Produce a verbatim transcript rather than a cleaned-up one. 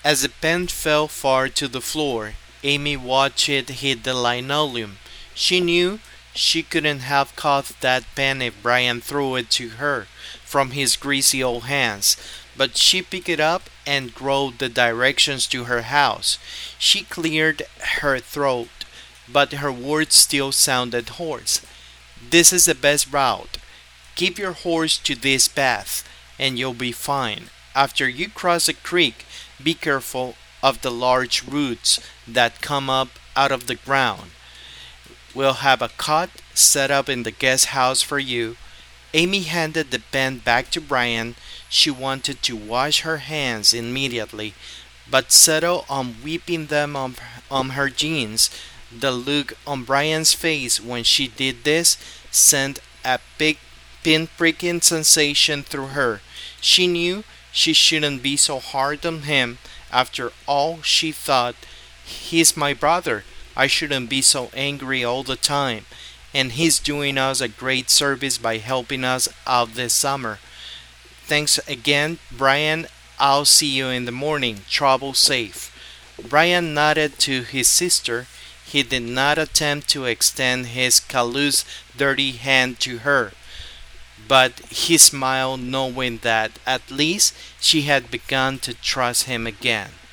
As the pen fell far to the floor, Amy watched it hit the linoleum. She knew she couldn't have caught that pen if Brian threw it to her from his greasy old hands, but she picked it up and wrote the directions to her house. She cleared her throat, but her words still sounded hoarse. "This is the best route. Keep your horse to this path, and you'll be fine. After you cross the creek, be careful of the large roots that come up out of the ground. We'll have a cot set up in the guest house for you." Amy handed the pen back to Brian. She wanted to wash her hands immediately, but settled on whipping them on, on her jeans. The look on Brian's face when she did this sent a big pin-pricking sensation through her. She knew she shouldn't be so hard on him. After all, she thought, "He's my brother. I shouldn't be so angry all the time. And he's doing us a great service by helping us out this summer. Thanks again, Brian. I'll see you in the morning. Travel safe." Brian nodded to his sister. He did not attempt to extend his callous, dirty hand to her, but he smiled, knowing that at least she had begun to trust him again.